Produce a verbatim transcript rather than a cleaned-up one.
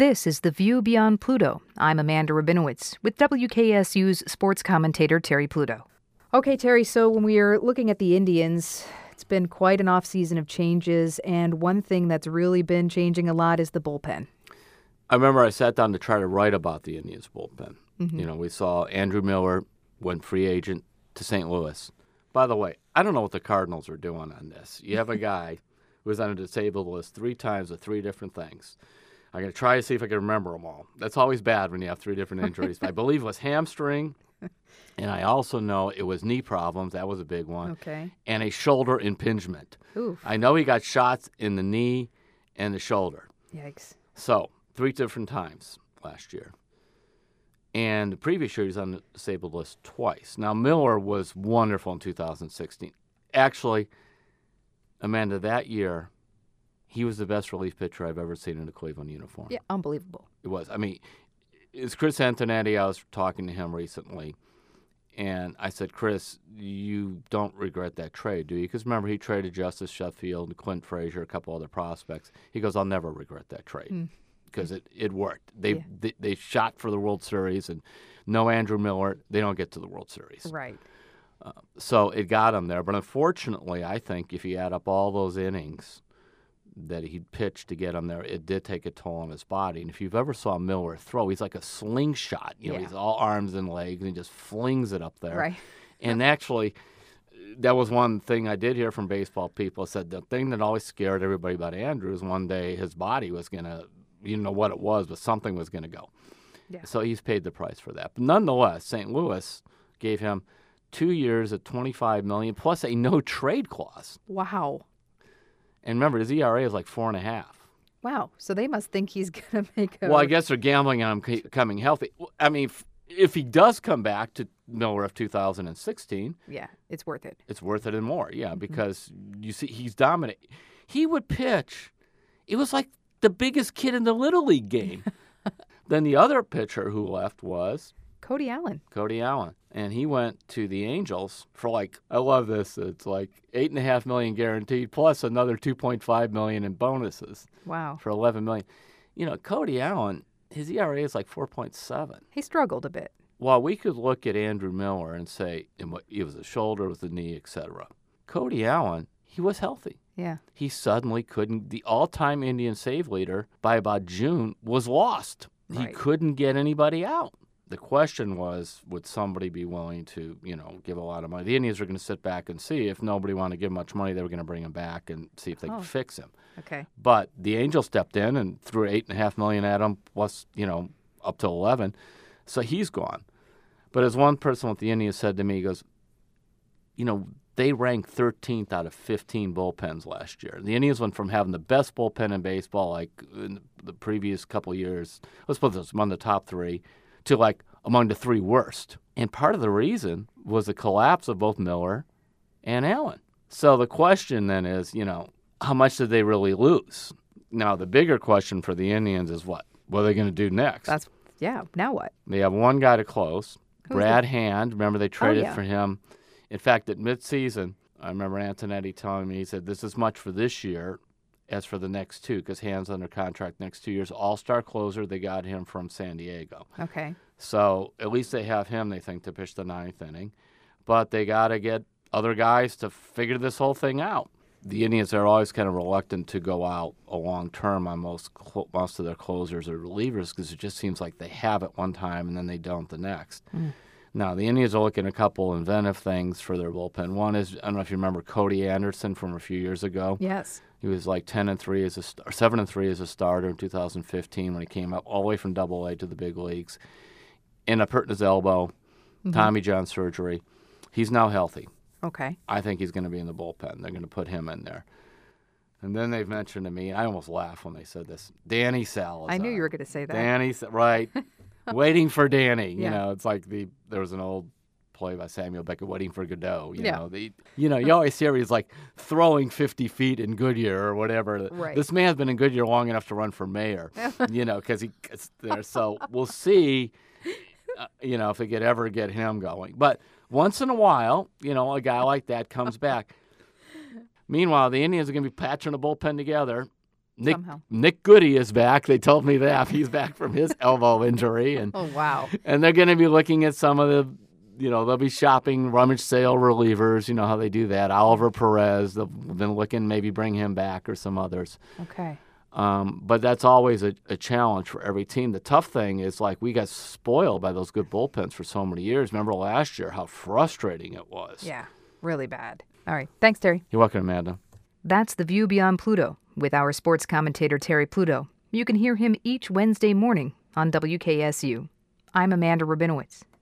This is The View Beyond Pluto. I'm Amanda Rabinowitz with W K S U's sports commentator Terry Pluto. Okay, Terry, so when we are looking at the Indians, it's been quite an off-season of changes, and one thing that's really been changing a lot is the bullpen. I remember I sat down to try to write about the Indians bullpen. Mm-hmm. You know, we saw Andrew Miller went free agent to Saint Louis. By the way, I don't know what the Cardinals are doing on this. You have a guy who was on a disabled list three times with three different things. I'm going to try to see if I can remember them all. That's always bad when you have three different injuries. I believe it was hamstring, and I also know it was knee problems. That was a big one. Okay. And a shoulder impingement. Oof. I know he got shots in the knee and the shoulder. Yikes. So, three different times last year. And the previous year, he was on the disabled list twice. Now, Miller was wonderful in two thousand sixteen. Actually, Amanda, that year, he was the best relief pitcher I've ever seen in a Cleveland uniform. Yeah, unbelievable. It was. I mean, it's Chris Antonetti. I was talking to him recently, and I said, Chris, you don't regret that trade, do you? Because remember, he traded Justice Sheffield, Clint Frazier, a couple other prospects. He goes, I'll never regret that trade because mm. it, it worked. They, yeah. they they shot for the World Series, and no Andrew Miller, they don't get to the World Series. Right. Uh, so it got him there. But unfortunately, I think if you add up all those innings that he pitched to get him there, it did take a toll on his body. And if you've ever saw Miller throw, he's like a slingshot. You know, yeah. he's all arms and legs, and he just flings it up there. Right. And actually, that was one thing I did hear from baseball people. Said the thing that always scared everybody about Andrew is one day his body was going to, you know what it was, but something was going to go. Yeah. So he's paid the price for that. But nonetheless, Saint Louis gave him two years at twenty-five million dollars plus a no-trade clause. Wow. And remember, his E R A is like four and a half. Wow. So they must think he's going to make a... Well, I guess they're gambling on him coming healthy. I mean, if, if he does come back to Miller of two thousand sixteen... Yeah, it's worth it. It's worth it and more, yeah, mm-hmm. because you see, he's dominant. He would pitch. It was like the biggest kid in the Little League game. Then the other pitcher who left was... Cody Allen. Cody Allen. And he went to the Angels for like, I love this, it's like eight point five million dollars guaranteed plus another two point five million dollars in bonuses. Wow. For eleven million dollars. You know, Cody Allen, his E R A is like four point seven. He struggled a bit. Well, we could look at Andrew Miller and say it was a shoulder, it was the knee, et cetera. Cody Allen, he was healthy. Yeah. He suddenly couldn't, the all-time Indian save leader by about June was lost. Right. He couldn't get anybody out. The question was, would somebody be willing to, you know, give a lot of money? The Indians were going to sit back and see. If nobody wanted to give much money, they were going to bring him back and see if they oh. could fix him. Okay. But the Angels stepped in and threw eight and a half million at him, plus, you know, up to eleven. So he's gone. But as one person with the Indians said to me, he goes, you know, they ranked thirteenth out of fifteen bullpens last year. The Indians went from having the best bullpen in baseball, like in the previous couple of years, let's put this among the top three, to like among the three worst. And part of the reason was the collapse of both Miller and Allen. So the question then is, you know, how much did they really lose? Now, the bigger question for the Indians is what? What are they going to do next? That's yeah, now what? They have one guy to close, Who's Brad that? Hand. Remember, they traded oh, yeah. for him. In fact, at midseason, I remember Antonetti telling me, he said, this is much for this year as for the next two, because Hand's under contract next two years. All-star closer, they got him from San Diego. Okay. So at least they have him, they think, to pitch the ninth inning. But they got to get other guys to figure this whole thing out. The Indians are always kind of reluctant to go out a long term on most cl- most of their closers or relievers because it just seems like they have it one time and then they don't the next. Mm. Now, the Indians are looking at a couple inventive things for their bullpen. One is, I don't know if you remember Cody Anderson from a few years ago. Yes. He was like ten and three as a st- or seven and three as a starter in two thousand fifteen when he came up all the way from Double A to the big leagues. Ended up hurting his elbow, mm-hmm. Tommy John surgery. He's now healthy. Okay. I think he's going to be in the bullpen. They're going to put him in there. And then they've mentioned to me, I almost laughed when they said this, Danny Salazar. I knew you were going to say that. Danny, right. Waiting for Danny. Yeah. You know, it's like the there was an old play by Samuel Beckett, Waiting for Godot. You yeah. know, the, you know, you always hear he's like throwing fifty feet in Goodyear or whatever. Right. This man's been in Goodyear long enough to run for mayor, you know, because he gets there. So we'll see, uh, you know, if they could ever get him going. But once in a while, you know, a guy like that comes back. Meanwhile, the Indians are going to be patching a bullpen together Nick somehow. Nick Goody is back. They told me that he's back from his elbow injury, and Oh, wow. and they're going to be looking at some of the, you know, they'll be shopping rummage sale relievers. You know how they do that. Oliver Perez. They've been looking maybe bring him back or some others. Okay. Um, but that's always a, a challenge for every team. The tough thing is, like, we got spoiled by those good bullpens for so many years. Remember last year how frustrating it was. Yeah, really bad. All right. Thanks, Terry. You're welcome, Amanda. That's The View Beyond Pluto with our sports commentator, Terry Pluto. You can hear him each Wednesday morning on W K S U. I'm Amanda Rabinowitz.